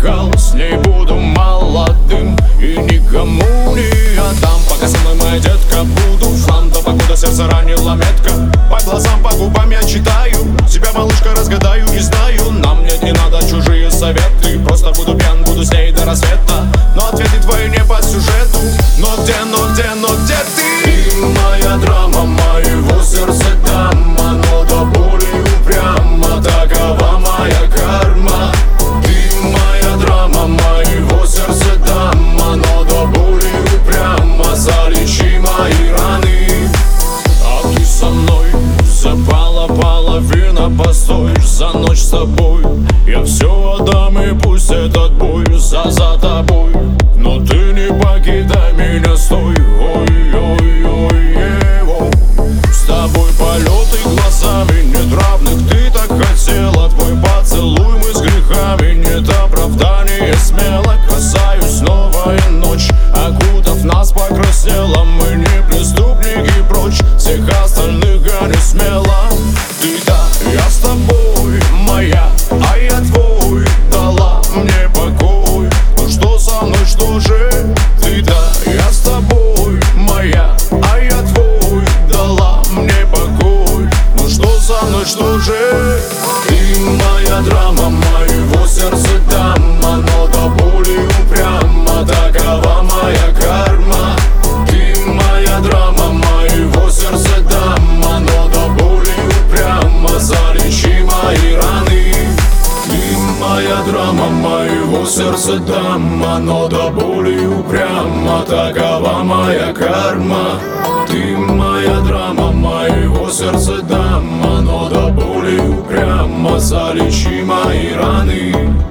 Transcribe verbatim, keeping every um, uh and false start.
бокал, с ней буду молодым и никому не отдам. Пока со мной моя детка, буду флан, до покуда сердце ранила метка. По глазам, по губам я читаю, тебя, малышка, разгадаю, не знаю. Нам нет, не надо чужие советы, просто буду пьян, буду с ней до рассвета. Но ответы твои не по сюжету. Но где, но где, но где ты? Ты моя драма, моего сердца дама, но до боли упряма, такова моя карма. Ты моя драма, моего сердца дама, но до боли упряма, залечи мои раны. А ты со мной запала половина, постой, за ночь с тобой я все отдам, и пусть этот бой за за тобой. Но ты не покидай меня, стой, ой-ой-ой, его. С тобой полеты глазами нет равных, ты так хотела. Твой поцелуй, мы с грехами, нет оправдания. Смело касаюсь, новая ночь, окутав нас, покраснела. Мы не преступники, прочь всех остальных гони смело. Ты да, я с тобой, моя, а я твой. Дала мне покой, ну что со мной, что же? Ты да, я с тобой, моя, а я твой. Дала мне покой, ну что со мной, что же? Ты моя драма, моего сердца дама, но до боли упряма, такова моя карма. Ты моя драма, моего сердца дама, но до боли упряма, залечи мои раны. Ты моя драма, моего сердца дама, но до боли упряма, такова моя карма. Ты моя драма, моего сердца дама, но до боли упряма, залечи мои раны.